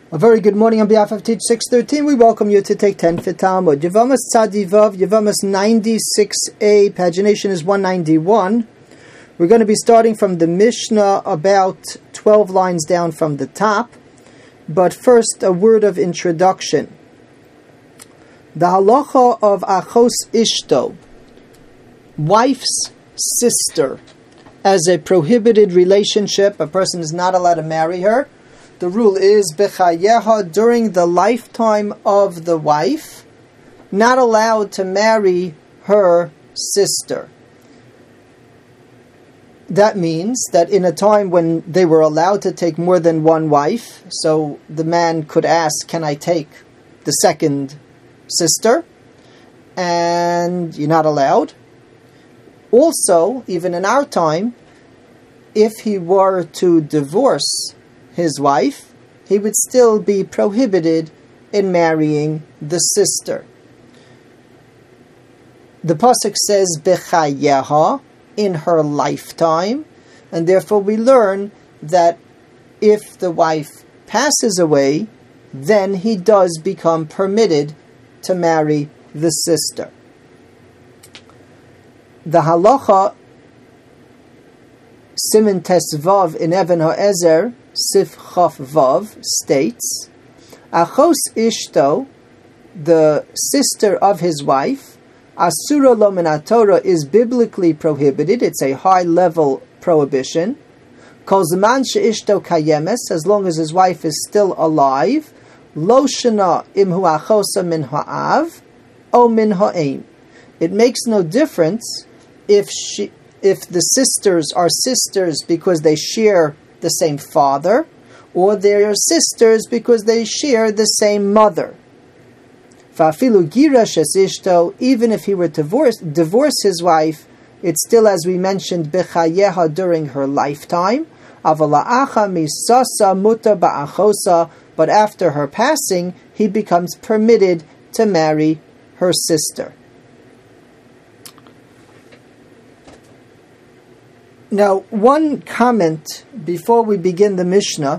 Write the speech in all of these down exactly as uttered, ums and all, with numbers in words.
A very good morning on behalf of Teach six thirteen. We welcome you to take ten for Talmud. Yevamos Tzadivav, Yevamos ninety-six A, pagination is one ninety-one. We're going to be starting from the Mishnah about twelve lines down from the top. But first, a word of introduction. The halacha of Achos Ishto, wife's sister, as a prohibited relationship. A person is not allowed to marry her. The rule is Bechayeha, during the lifetime of the wife, not allowed to marry her sister. That means that in a time when they were allowed to take more than one wife, so the man could ask, can I take the second sister? And you're not allowed. Also, even in our time, if he were to divorce his wife, he would still be prohibited in marrying the sister. The pasuk says Bechayeha, in her lifetime, and therefore we learn that if the wife passes away, then he does become permitted to marry the sister. The halacha Siman Tesvav in Even HaEzer Sif Chaf Vav states, Achos Ishto, the sister of his wife, Asura lo min haTorah, is biblically prohibited. It's a high-level prohibition. Kol zman she'ishto kayemes, as long as his wife is still alive. Lo shana imhu achosa min ha'av o min ha'em. It makes no difference if she, if the sisters are sisters because they share the same father, or they are sisters because they share the same mother. Fa'afilu girash es ishto, even if he were to divorce, divorce his wife, it's still, as we mentioned, bechayeha, during her lifetime. Avala'acha misasa muta ba'achosa, but after her passing, he becomes permitted to marry her sister. Now, one comment before we begin the Mishnah,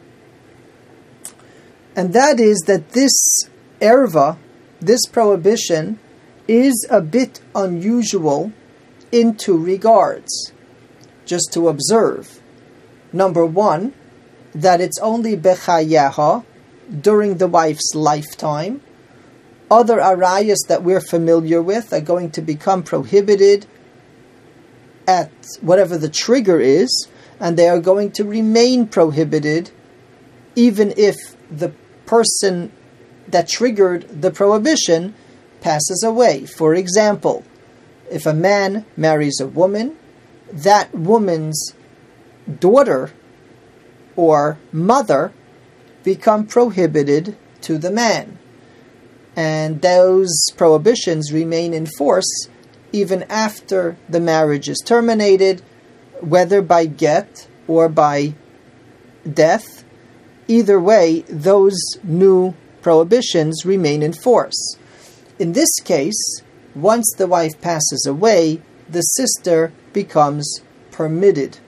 and that is that this erva, this prohibition, is a bit unusual in two regards. Just to observe. Number one, that it's only bechayeha, during the wife's lifetime. Other arayas that we're familiar with are going to become prohibited at whatever the trigger is, and they are going to remain prohibited even if the person that triggered the prohibition passes away. For example, if a man marries a woman, that woman's daughter or mother become prohibited to the man. And those prohibitions remain in force even after the marriage is terminated, whether by get or by death. Either way, those new prohibitions remain in force. In this case, once the wife passes away, the sister becomes permitted.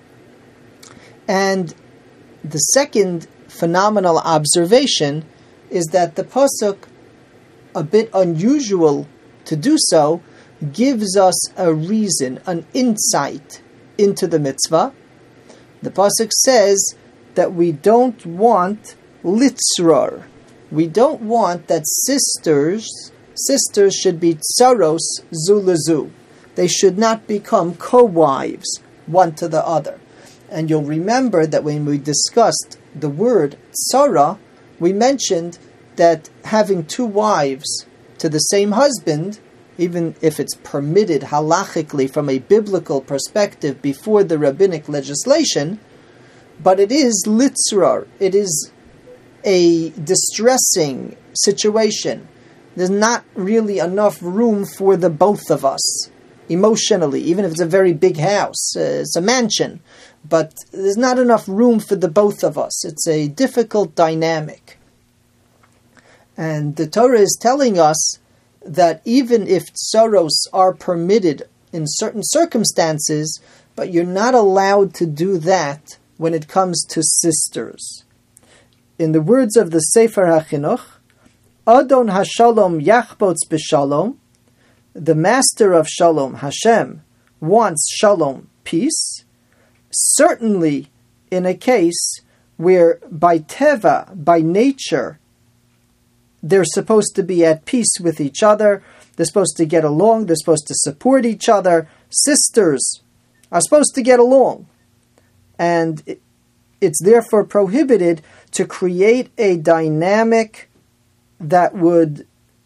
And the second phenomenal observation is that the pasuk, a bit unusual to do so, gives us a reason, an insight into the mitzvah. The pasuk says that we don't want litzrar. We don't want that sisters sisters should be tsaros zu lezu. They should not become co-wives, one to the other. And you'll remember that when we discussed the word tsara, we mentioned that having two wives to the same husband, even if it's permitted halachically from a biblical perspective before the rabbinic legislation, but it is litzrar, it is a distressing situation. There's not really enough room for the both of us, emotionally, even if it's a very big house, uh, it's a mansion, but there's not enough room for the both of us. It's a difficult dynamic. And the Torah is telling us that even if tsaros are permitted in certain circumstances, but you're not allowed to do that when it comes to sisters. in the words of the Sefer HaChinuch, Adon HaShalom Yachbotz B'Shalom, the Master of Shalom, Hashem, wants Shalom, peace, certainly in a case where by Teva, by nature, they're supposed to be at peace with each other, they're supposed to get along, they're supposed to support each other, sisters are supposed to get along. And it's therefore prohibited to create a dynamic that would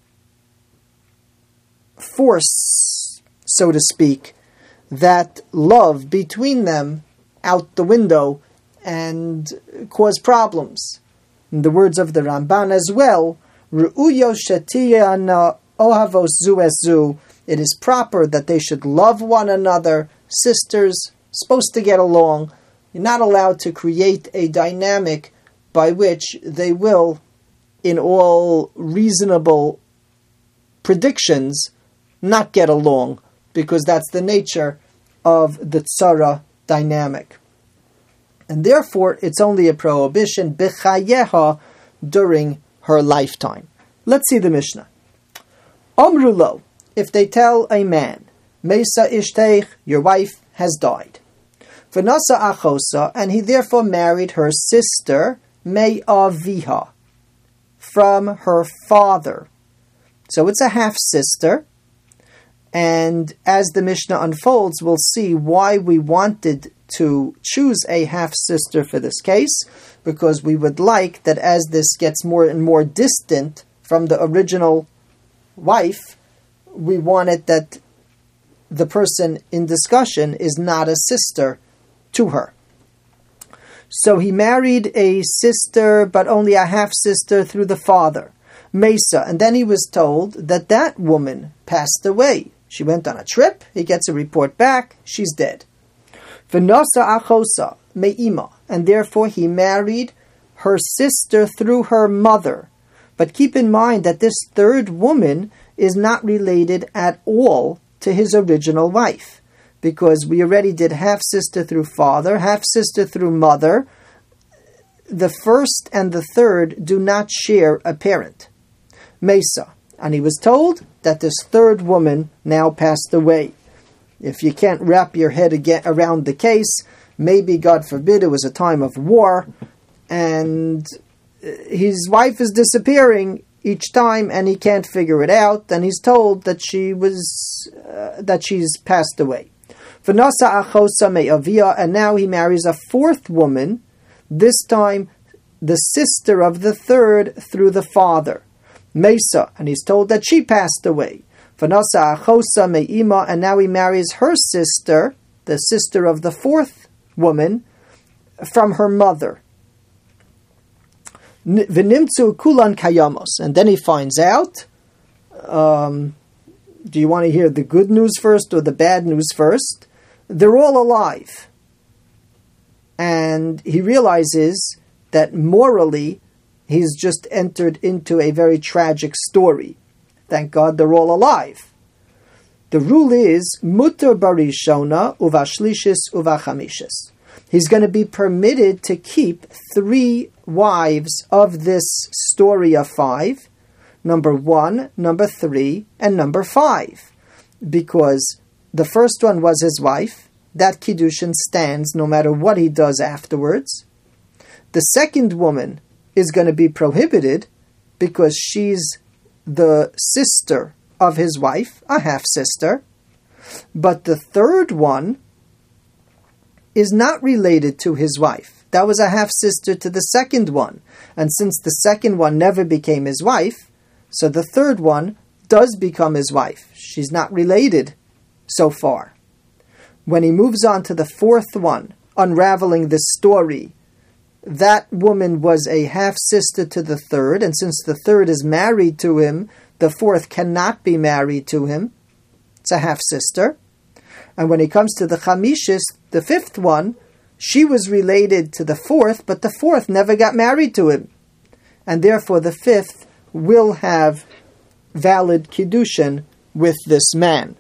force, so to speak, that love between them out the window and cause problems. In the words of the Ramban as well, Ru'uyo shetiyana ohavos zu es zu, it is proper that they should love one another, sisters, supposed to get along. You're not allowed to create a dynamic by which they will, in all reasonable predictions, not get along, because that's the nature of the tzara dynamic. And therefore, it's only a prohibition, b'chayeha, during her lifetime. Let's see the Mishnah. Amru lo, if they tell a man, Mesa ishteich, your wife has died. V'nasa achosa, and he therefore married her sister, me'aviha, from her father. So it's a half-sister, and as the Mishnah unfolds, we'll see why we wanted to choose a half-sister for this case, because we would like that as this gets more and more distant from the original wife, we want it that the person in discussion is not a sister to her. So he married a sister, but only a half-sister through the father, Mesa, and then he was told that that woman passed away. She went on a trip, he gets a report back, she's dead. V'nasa achosa me'ima, and therefore he married her sister through her mother. But keep in mind that this third woman is not related at all to his original wife, because we already did half-sister through father, half-sister through mother. The first and the third do not share a parent. Mesa. And he was told that this third woman now passed away. If you can't wrap your head again around the case, maybe, God forbid, it was a time of war, and his wife is disappearing each time, and he can't figure it out, and he's told that she was uh, that she's passed away. V'nasa achosa me'avia, and now he marries a fourth woman, this time the sister of the third through the father, Mesa, and he's told that she passed away. V'nasa achosa me'ima, and now he marries her sister, the sister of the fourth woman, from her mother. V'nimtzu kulan kayamos, and then he finds out, um, do you want to hear the good news first or the bad news first? They're all alive. And he realizes that morally, he's just entered into a very tragic story. Thank God they're all alive. The rule is, mutar barishona uvashlishis uvachamishis. He's going to be permitted to keep three wives of this story of five, number one, number three, and number five. Because the first one was his wife, that kiddushin stands no matter what he does afterwards. The second woman is going to be prohibited because she's the sister of his wife, a half-sister. But the third one is not related to his wife. That was a half-sister to the second one. And since the second one never became his wife, so the third one does become his wife. She's not related so far. When he moves on to the fourth one, unraveling the story, that woman was a half-sister to the third, and since the third is married to him, the fourth cannot be married to him. It's a half-sister. And when he comes to the chamishis, the fifth one, she was related to the fourth, but the fourth never got married to him. And therefore the fifth will have valid kiddushin with this man.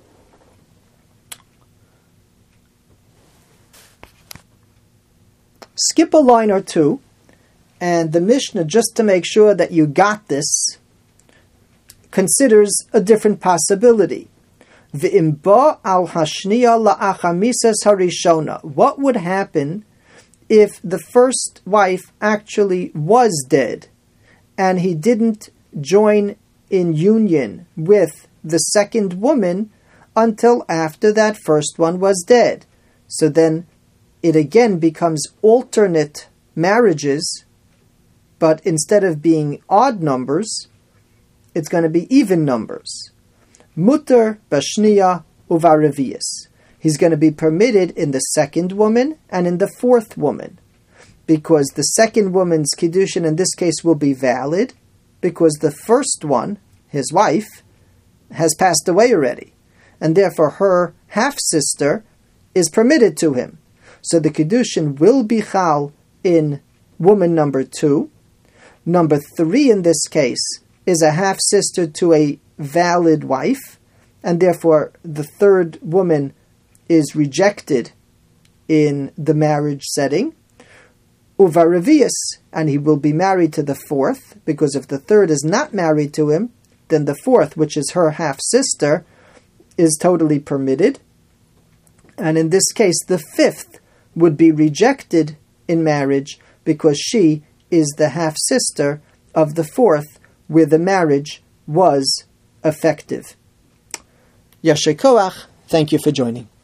Skip a line or two, And the Mishnah, just to make sure that you got this, considers a different possibility. V'imba al hashniya la'achamisas harishona. What would happen if the first wife actually was dead and he didn't join in union with the second woman until after that first one was dead? So then it again becomes alternate marriages, but instead of being odd numbers, it's going to be even numbers. Mutter bashniya uvarevius. He's going to be permitted in the second woman and in the fourth woman, because the second woman's kiddushin in this case will be valid, because the first one, his wife, has passed away already, and therefore her half-sister is permitted to him. So the kiddushin will be chal in woman number two. Number three in this case is a half-sister to a valid wife, and therefore the third woman is rejected in the marriage setting. Uvarevius, and he will be married to the fourth, because if the third is not married to him, then the fourth, which is her half-sister, is totally permitted. And in this case, the fifth would be rejected in marriage because she is the half-sister of the fourth, where the marriage was effective. Yasher Koach, thank you for joining.